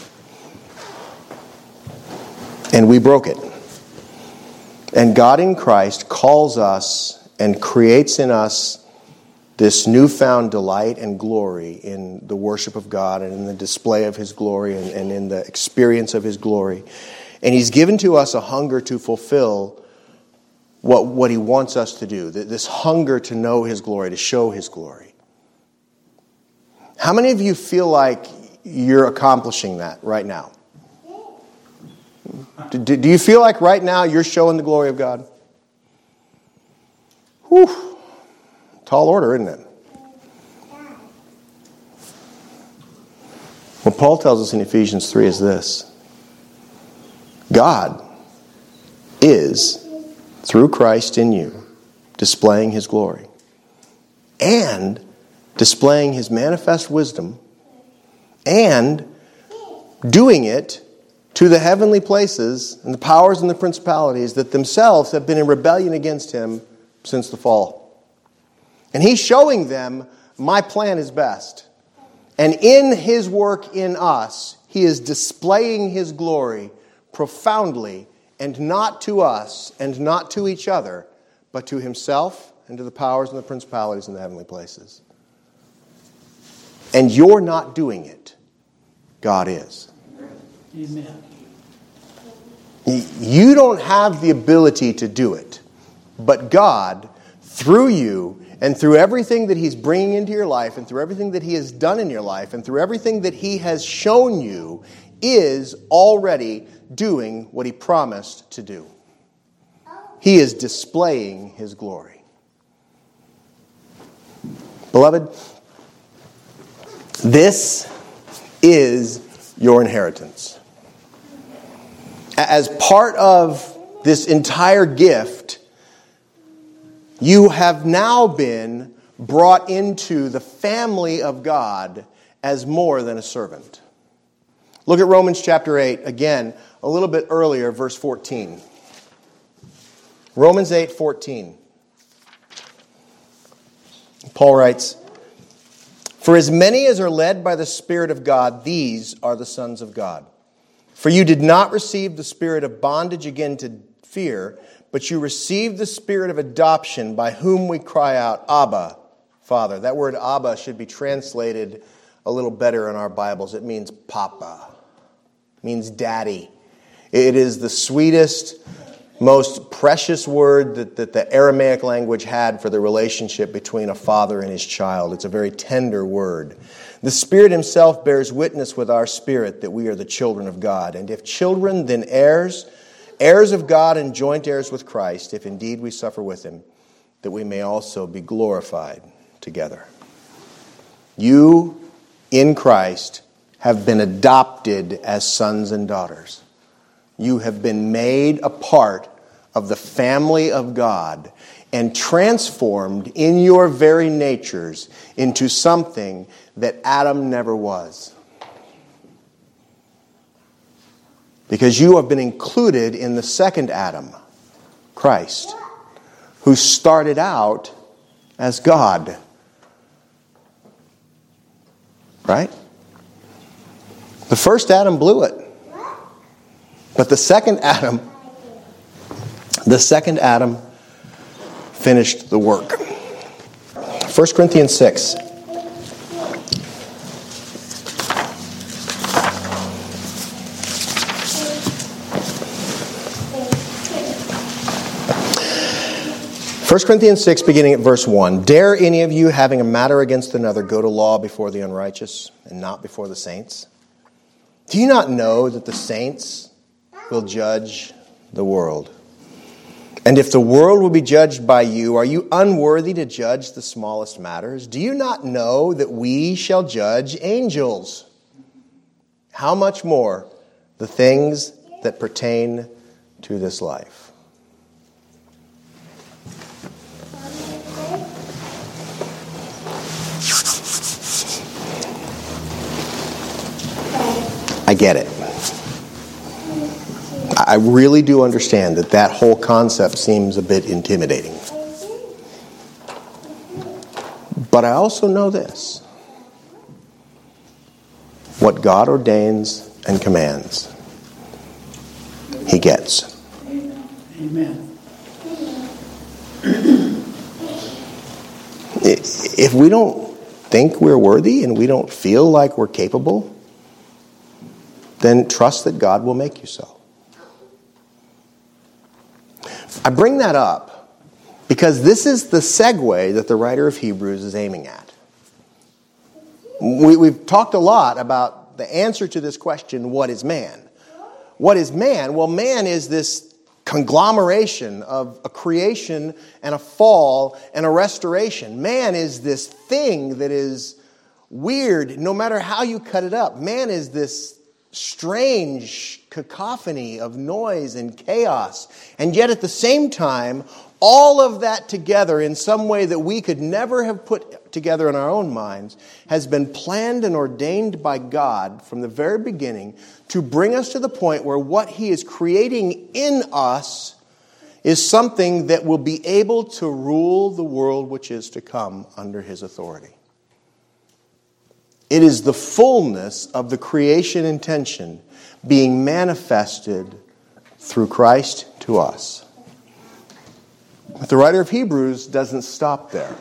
and we broke it, and God in Christ calls us and creates in us this newfound delight and glory in the worship of God and in the display of His glory and in the experience of His glory, and He's given to us a hunger to fulfill what He wants us to do, this hunger to know His glory, to show His glory. How many of you feel like you're accomplishing that right now? Do you feel like right now you're showing the glory of God? Whew. Tall order, isn't it? What Paul tells us in Ephesians 3 is this: God is, through Christ in you, displaying His glory and displaying His manifest wisdom and doing it to the heavenly places and the powers and the principalities that themselves have been in rebellion against Him since the fall. And He's showing them, my plan is best. And in His work in us, He is displaying His glory profoundly, and not to us and not to each other, but to Himself and to the powers and the principalities in the heavenly places. And you're not doing it. God is. Amen. You don't have the ability to do it, but God, through you And through everything that He's bringing into your life, and through everything that He has done in your life, and through everything that He has shown you, is already doing what He promised to do. He is displaying His glory. Beloved, this is your inheritance. As part of this entire gift, you have now been brought into the family of God as more than a servant. Look at Romans chapter 8, again, a little bit earlier, verse 14. Romans 8:14. Paul writes, "For as many as are led by the Spirit of God, these are the sons of God. For you did not receive the spirit of bondage again to fear, but you received the spirit of adoption, by whom we cry out, Abba, Father." That word Abba should be translated a little better in our Bibles. It means Papa. It means daddy. It is the sweetest, most precious word that the Aramaic language had for the relationship between a father and his child. It's a very tender word. The Spirit Himself bears witness with our spirit that we are the children of God. And if children, then heirs, heirs of God and joint heirs with Christ, if indeed we suffer with Him, that we may also be glorified together. You, in Christ, have been adopted as sons and daughters. You have been made a part of the family of God and transformed in your very natures into something that Adam never was. Because you have been included in the second Adam, Christ, who started out as God. Right? The first Adam blew it. But the second Adam finished the work. 1 Corinthians 6. First Corinthians 6, beginning at verse 1. Dare any of you, having a matter against another, go to law before the unrighteous and not before the saints? Do you not know that the saints will judge the world? And if the world will be judged by you, are you unworthy to judge the smallest matters? Do you not know that we shall judge angels? How much more the things that pertain to this life? I get it. I really do understand that whole concept seems a bit intimidating. But I also know this. What God ordains and commands, He gets. Amen. If we don't think we're worthy and we don't feel like we're capable, then trust that God will make you so. I bring that up because this is the segue that the writer of Hebrews is aiming at. We've talked a lot about the answer to this question, what is man? What is man? Well, man is this conglomeration of a creation and a fall and a restoration. Man is this thing that is weird no matter how you cut it up. Man is this strange cacophony of noise and chaos. And yet at the same time, all of that together in some way that we could never have put together in our own minds has been planned and ordained by God from the very beginning to bring us to the point where what He is creating in us is something that will be able to rule the world which is to come under His authority. It is the fullness of the creation intention being manifested through Christ to us. But the writer of Hebrews doesn't stop there.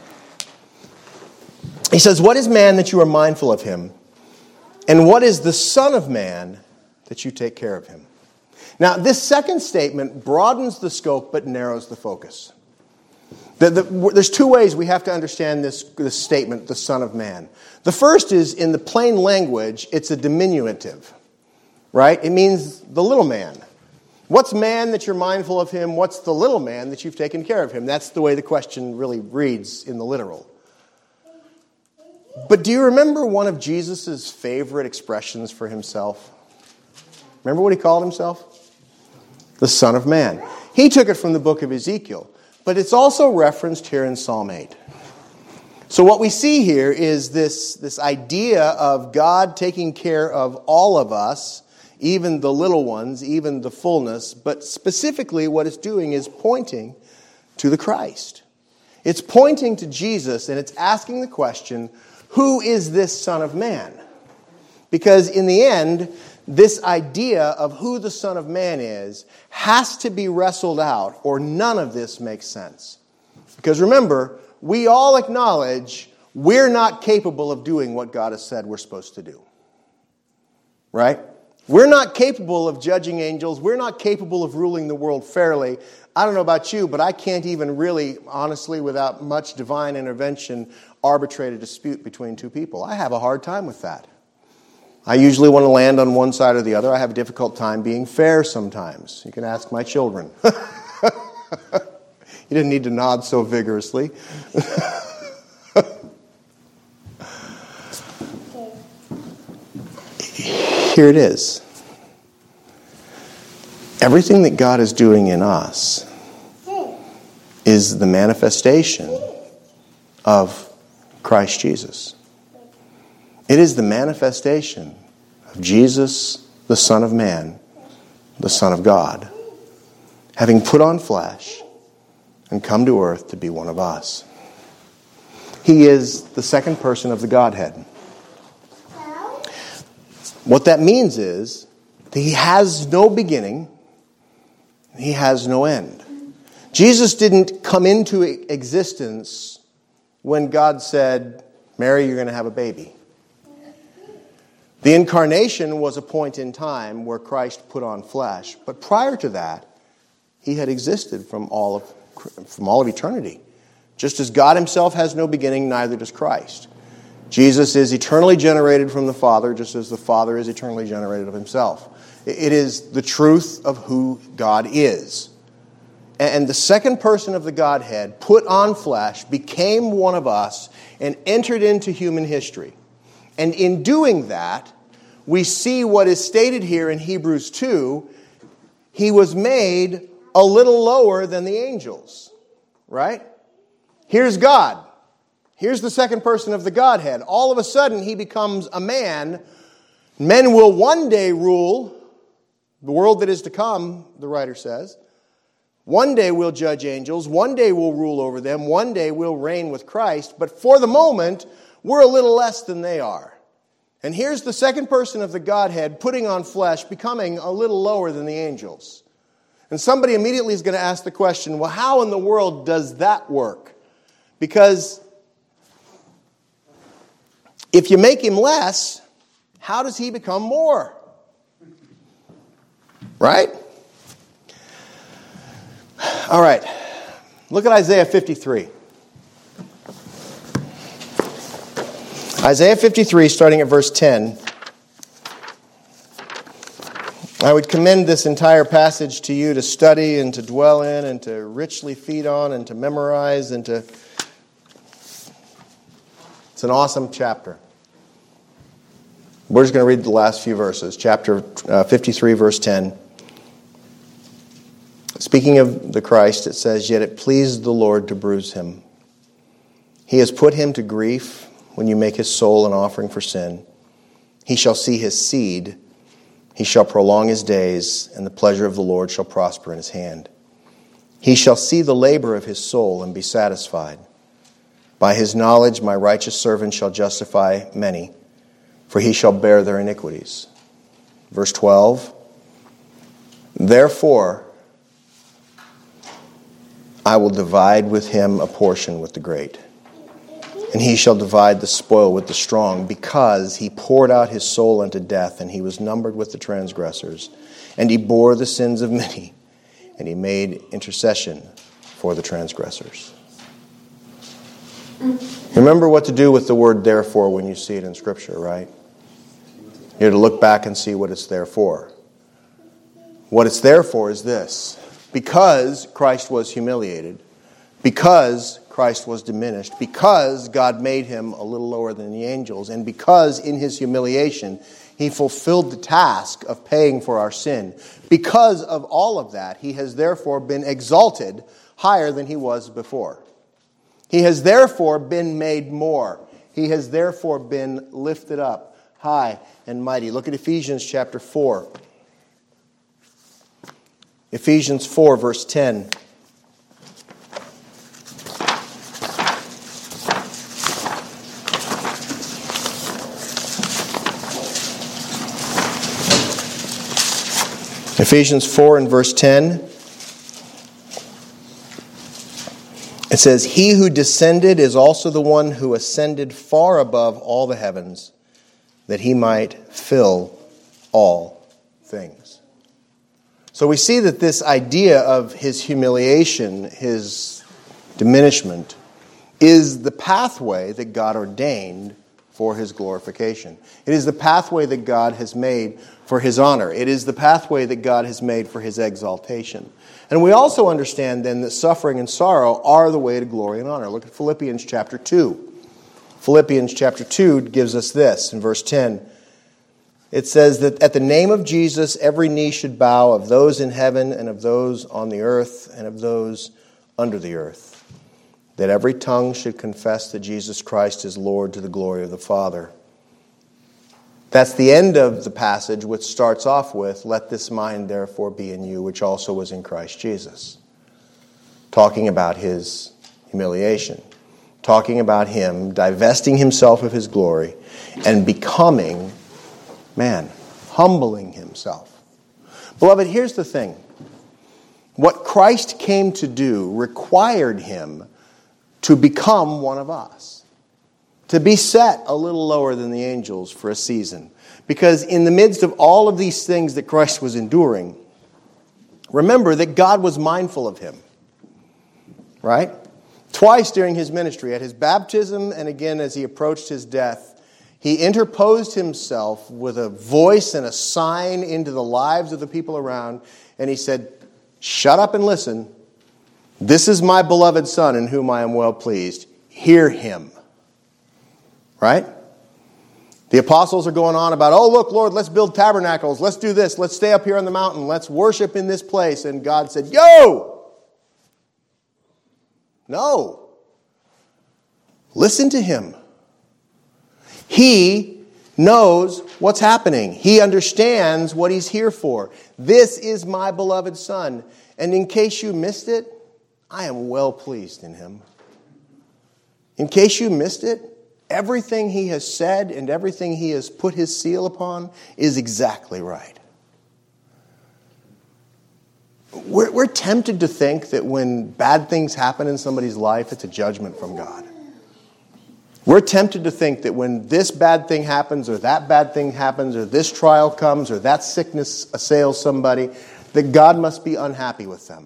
He says, "What is man that you are mindful of him? And what is the Son of Man that you take care of him?" Now, this second statement broadens the scope but narrows the focus. There's two ways we have to understand this statement, the Son of Man. The first is, in the plain language, it's a diminutive, right? It means the little man. What's man that you're mindful of him? What's the little man that you've taken care of him? That's the way the question really reads in the literal. But do you remember one of Jesus' favorite expressions for himself? Remember what he called himself? The Son of Man. He took it from the book of Ezekiel, but it's also referenced here in Psalm 8. So what we see here is this idea of God taking care of all of us, even the little ones, even the fullness, but specifically what it's doing is pointing to the Christ. It's pointing to Jesus, and it's asking the question, who is this Son of Man? Because in the end, this idea of who the Son of Man is has to be wrestled out, or none of this makes sense. Because remember, we all acknowledge we're not capable of doing what God has said we're supposed to do. Right? We're not capable of judging angels. We're not capable of ruling the world fairly. I don't know about you, but I can't even really, honestly, without much divine intervention, arbitrate a dispute between two people. I have a hard time with that. I usually want to land on one side or the other. I have a difficult time being fair sometimes. You can ask my children. You didn't need to nod so vigorously. Here it is. Everything that God is doing in us is the manifestation of Christ Jesus. It is the manifestation of Jesus, the Son of Man, the Son of God, having put on flesh and come to earth to be one of us. He is the second person of the Godhead. What that means is that he has no beginning, he has no end. Jesus didn't come into existence when God said, Mary, you're going to have a baby. The incarnation was a point in time where Christ put on flesh. But prior to that, he had existed from all of eternity. Just as God himself has no beginning, neither does Christ. Jesus is eternally generated from the Father, just as the Father is eternally generated of himself. It is the truth of who God is. And the second person of the Godhead put on flesh, became one of us, and entered into human history. And in doing that, we see what is stated here in Hebrews 2. He was made a little lower than the angels. Right? Here's God. Here's the second person of the Godhead. All of a sudden, he becomes a man. Men will one day rule the world that is to come, the writer says. One day we'll judge angels. One day we'll rule over them. One day we'll reign with Christ. But for the moment, we're a little less than they are. And here's the second person of the Godhead putting on flesh, becoming a little lower than the angels. And somebody immediately is going to ask the question, well, how in the world does that work? Because if you make him less, how does he become more? Right? All right. Look at Isaiah 53. Isaiah 53, starting at verse 10. I would commend this entire passage to you to study and to dwell in and to richly feed on and to memorize and to... It's an awesome chapter. We're just going to read the last few verses. Chapter 53, verse 10. Speaking of the Christ, it says, "Yet it pleased the Lord to bruise him. He has put him to grief when you make his soul an offering for sin. He shall see his seed. He shall prolong his days, and the pleasure of the Lord shall prosper in his hand. He shall see the labor of his soul and be satisfied. By his knowledge my righteous servant shall justify many, for he shall bear their iniquities." Verse 12, "Therefore I will divide with him a portion with the great, and he shall divide the spoil with the strong, because he poured out his soul unto death, and he was numbered with the transgressors. And he bore the sins of many, and he made intercession for the transgressors." Remember what to do with the word therefore when you see it in Scripture, right? You're to look back and see what it's there for. What it's there for is this. Because Christ was humiliated, because Christ was diminished, because God made him a little lower than the angels, and because in his humiliation he fulfilled the task of paying for our sin, because of all of that, he has therefore been exalted higher than he was before. He has therefore been made more. He has therefore been lifted up high and mighty. Look at Ephesians chapter 4. Ephesians 4, verse 10. Ephesians 4 and verse 10. It says, "He who descended is also the one who ascended far above all the heavens, that he might fill all things." So we see that this idea of his humiliation, his diminishment, is the pathway that God ordained for his glorification. It is the pathway that God has made for his honor. It is the pathway that God has made for his exaltation. And we also understand then that suffering and sorrow are the way to glory and honor. Look at Philippians chapter 2. Philippians chapter 2 gives us this in verse 10. It says that at the name of Jesus, every knee should bow, of those in heaven and of those on the earth and of those under the earth. That every tongue should confess that Jesus Christ is Lord, to the glory of the Father. That's the end of the passage, which starts off with, "Let this mind therefore be in you, which also was in Christ Jesus." Talking about his humiliation. Talking about him divesting himself of his glory and becoming man, humbling himself. Beloved, here's the thing. What Christ came to do required him to become one of us. To be set a little lower than the angels for a season. Because in the midst of all of these things that Christ was enduring, remember that God was mindful of him. Right? Twice during his ministry, at his baptism and again as he approached his death, he interposed himself with a voice and a sign into the lives of the people around, and he said, "Shut up and listen. This is my beloved Son in whom I am well pleased. Hear him." Right? The apostles are going on about, "Oh, look, Lord, let's build tabernacles. Let's do this. Let's stay up here on the mountain. Let's worship in this place." And God said, "Yo! No. Listen to him. He knows what's happening. He understands what he's here for. This is my beloved Son. And in case you missed it, I am well pleased in him." In case you missed it, everything he has said and everything he has put his seal upon is exactly right. We're tempted to think that when bad things happen in somebody's life, it's a judgment from God. We're tempted to think that when this bad thing happens or that bad thing happens or this trial comes or that sickness assails somebody, that God must be unhappy with them.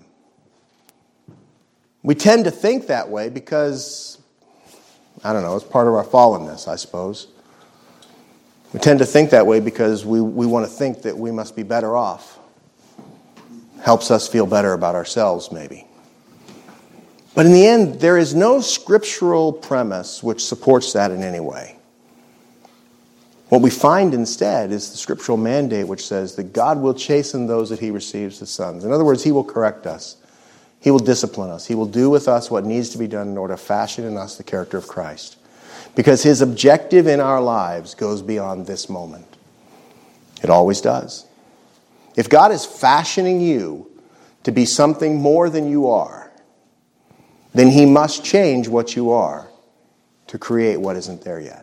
We tend to think that way because, I don't know, it's part of our fallenness, I suppose. We tend to think that way because we want to think that we must be better off. Helps us feel better about ourselves, maybe. But in the end, there is no scriptural premise which supports that in any way. What we find instead is the scriptural mandate which says that God will chasten those that he receives as sons. In other words, he will correct us. He will discipline us. He will do with us what needs to be done in order to fashion in us the character of Christ. Because his objective in our lives goes beyond this moment. It always does. If God is fashioning you to be something more than you are, then he must change what you are to create what isn't there yet.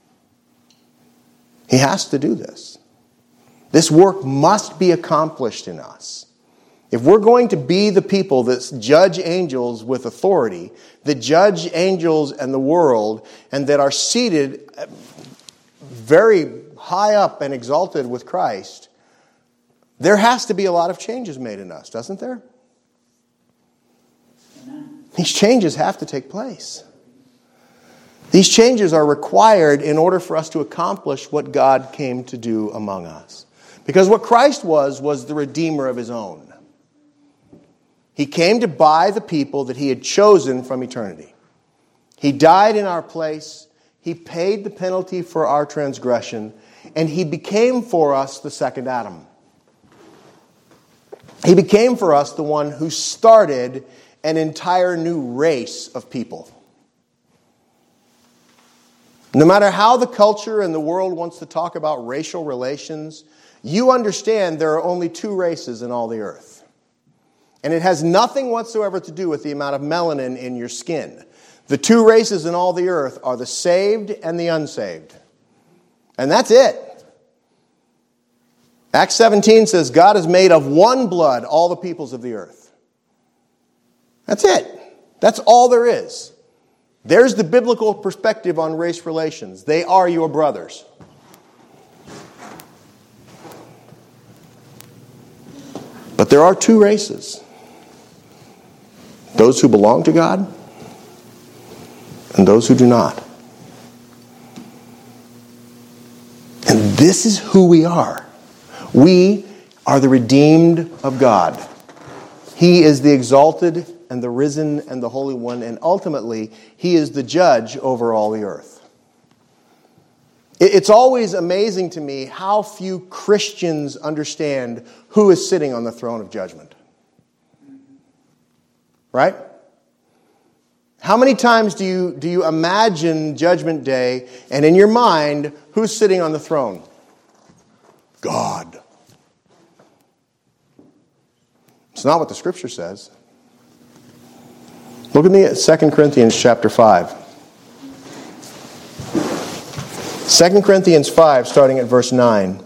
He has to do this. This work must be accomplished in us. If we're going to be the people that judge angels with authority, that judge angels and the world, and that are seated very high up and exalted with Christ, there has to be a lot of changes made in us, doesn't there? These changes have to take place. These changes are required in order for us to accomplish what God came to do among us. Because what Christ was the Redeemer of His own. He came to buy the people that He had chosen from eternity. He died in our place. He paid the penalty for our transgression. And He became for us the second Adam. He became for us the one who started an entire new race of people. No matter how the culture and the world wants to talk about racial relations, you understand there are only two races in all the earth. And it has nothing whatsoever to do with the amount of melanin in your skin. The two races in all the earth are the saved and the unsaved. And that's it. Acts 17 says God has made of one blood all the peoples of the earth. That's it. That's all there is. There's the biblical perspective on race relations. They are your brothers. But there are two races. Those who belong to God and those who do not. And this is who we are. We are the redeemed of God. He is the exalted and the risen and the Holy One, and ultimately, He is the judge over all the earth. It's always amazing to me how few Christians understand who is sitting on the throne of judgment. Right? How many times do you imagine Judgment Day, and in your mind, who's sitting on the throne? God. It's not what the Scripture says. Look at me at 2 Corinthians chapter 5. 2 Corinthians 5, starting at verse 9.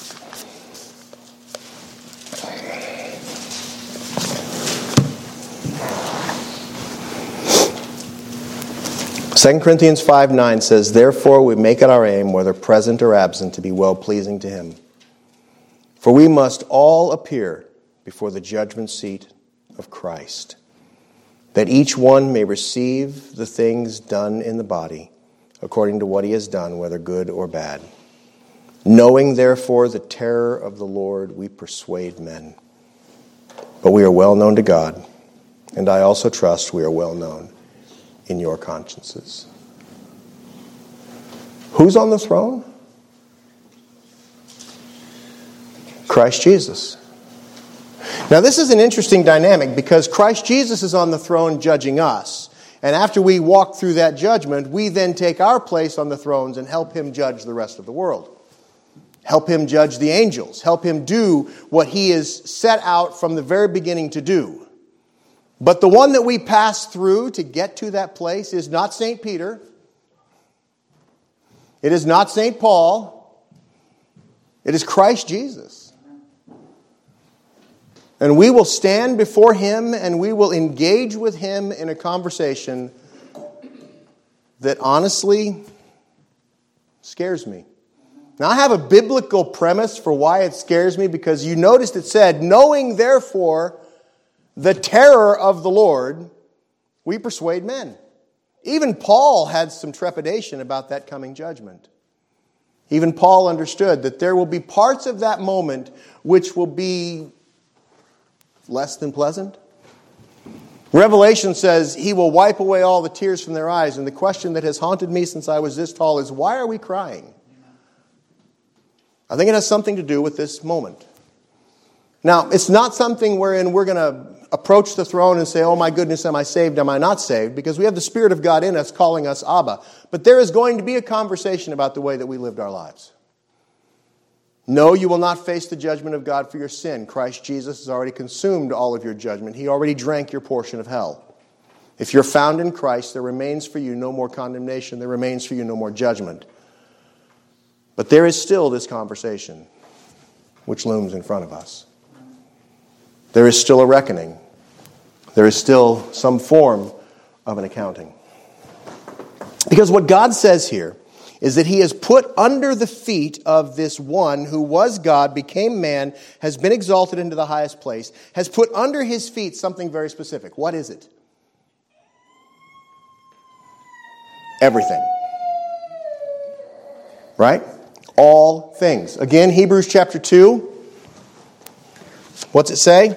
Second Corinthians 5:9 says, "Therefore we make it our aim, whether present or absent, to be well-pleasing to Him. For we must all appear before the judgment seat of Christ, that each one may receive the things done in the body, according to what he has done, whether good or bad. Knowing, therefore, the terror of the Lord, we persuade men. But we are well known to God, and I also trust we are well known in your consciences." Who's on the throne? Christ Jesus. Now, this is an interesting dynamic because Christ Jesus is on the throne judging us. And after we walk through that judgment, we then take our place on the thrones and help Him judge the rest of the world. Help Him judge the angels. Help Him do what He is set out from the very beginning to do. But the one that we pass through to get to that place is not St. Peter. It is not St. Paul. It is Christ Jesus. And we will stand before Him and we will engage with Him in a conversation that honestly scares me. Now, I have a biblical premise for why it scares me, because you noticed it said, "Knowing therefore the terror of the Lord, we persuade men." Even Paul had some trepidation about that coming judgment. Even Paul understood that there will be parts of that moment which will be less than pleasant. Revelation says He will wipe away all the tears from their eyes. And the question that has haunted me since I was this tall is, why are we crying? I think it has something to do with this moment. Now, it's not something wherein we're going to approach the throne and say, "Oh my goodness, am I saved, am I not saved?" Because we have the Spirit of God in us calling us Abba. But there is going to be a conversation about the way that we lived our lives. No, you will not face the judgment of God for your sin. Christ Jesus has already consumed all of your judgment. He already drank your portion of hell. If you're found in Christ, there remains for you no more condemnation. There remains for you no more judgment. But there is still this conversation which looms in front of us. There is still a reckoning. There is still some form of an accounting. Because what God says here is that He has put under the feet of this one who was God, became man, has been exalted into the highest place, has put under His feet something very specific. What is it? Everything. Right? All things. Again, Hebrews chapter 2. What's it say?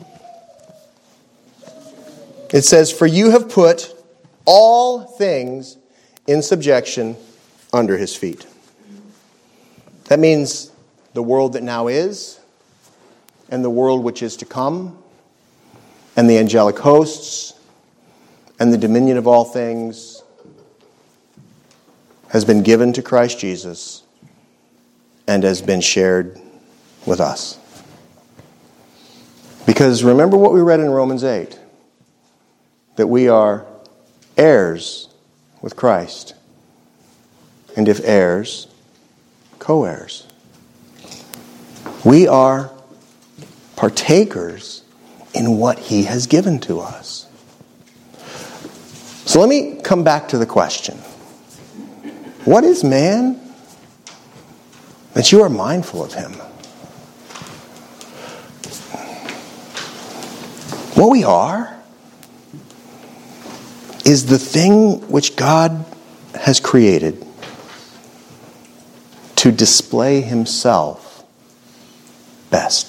It says, "For you have put all things in subjection under his feet." That means the world that now is, and the world which is to come, and the angelic hosts, and the dominion of all things has been given to Christ Jesus and has been shared with us. Because remember what we read in Romans 8, that we are heirs with Christ, and if heirs, co-heirs. We are partakers in what he has given to us. So let me come back to the question. What is man that you are mindful of him? What we are is the thing which God has created to display himself best.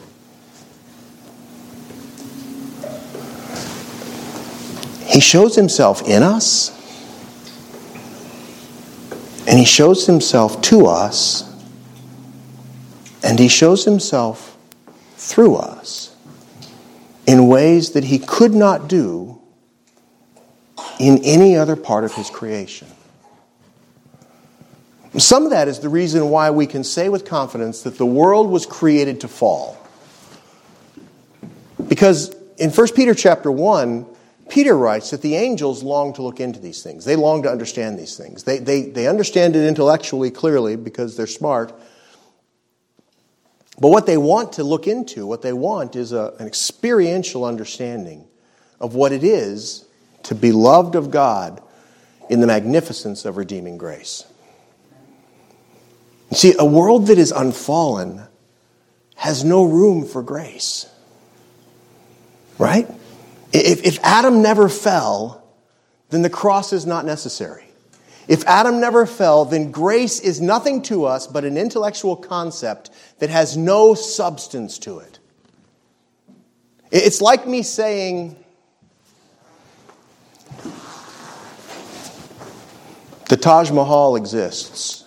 He shows himself in us, and he shows himself to us, and he shows himself through us in ways that he could not do in any other part of his creation. Some of that is the reason why we can say with confidence that the world was created to fall. Because in 1 Peter chapter 1, Peter writes that the angels long to look into these things. They long to understand these things. They understand it intellectually clearly because they're smart. But what they want to look into, what they want is an experiential understanding of what it is to be loved of God in the magnificence of redeeming grace. You see, a world that is unfallen has no room for grace. Right? If Adam never fell, then the cross is not necessary. If Adam never fell, then grace is nothing to us but an intellectual concept that has no substance to it. It's like me saying, the Taj Mahal exists.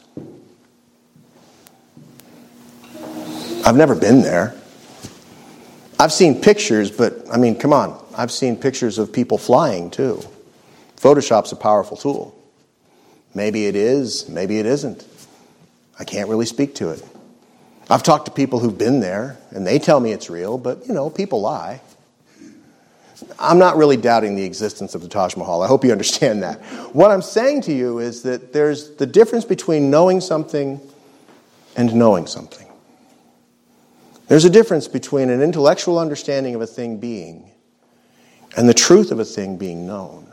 I've never been there. I've seen pictures, but I mean, come on. I've seen pictures of people flying too. Photoshop's a powerful tool. Maybe it is, maybe it isn't. I can't really speak to it. I've talked to people who've been there, and they tell me it's real, but, people lie. I'm not really doubting the existence of the Taj Mahal. I hope you understand that. What I'm saying to you is that there's the difference between knowing something and knowing something. There's a difference between an intellectual understanding of a thing being and the truth of a thing being known.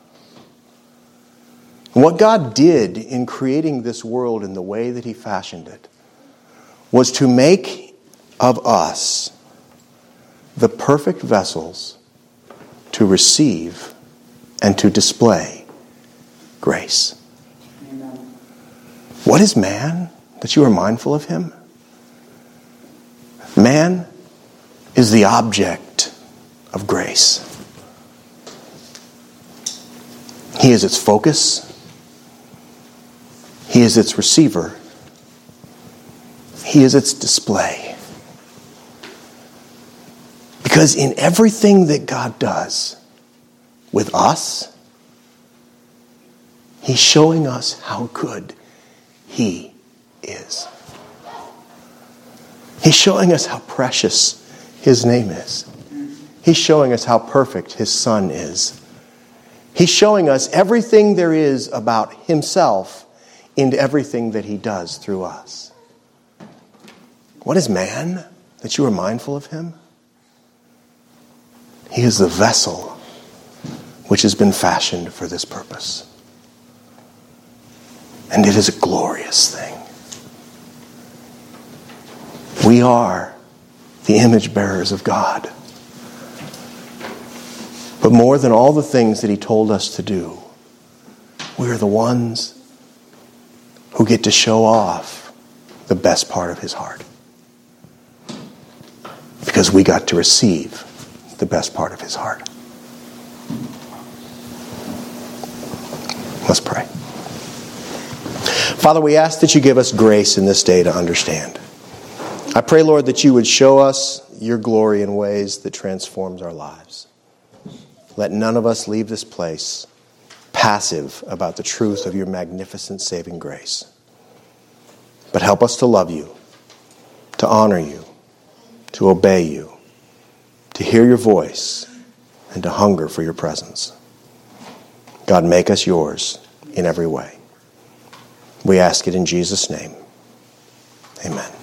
And what God did in creating this world in the way that he fashioned it was to make of us the perfect vessels to receive and to display grace. Amen. What is man that you are mindful of him? Man is the object of grace. He is its focus. He is its receiver. He is its display. Because in everything that God does with us, he's showing us how good he is. He's showing us how precious his name is. He's showing us how perfect his Son is. He's showing us everything there is about himself in everything that he does through us. What is man that you are mindful of him? He is the vessel which has been fashioned for this purpose. And it is a glorious thing. We are the image bearers of God. But more than all the things that he told us to do, we are the ones who get to show off the best part of his heart. Because we got to receive the best part of his heart. Let's pray. Father, we ask that you give us grace in this day to understand. I pray, Lord, that you would show us your glory in ways that transforms our lives. Let none of us leave this place passive about the truth of your magnificent saving grace. But help us to love you, to honor you, to obey you, to hear your voice, and to hunger for your presence. God, make us yours in every way. We ask it in Jesus' name. Amen.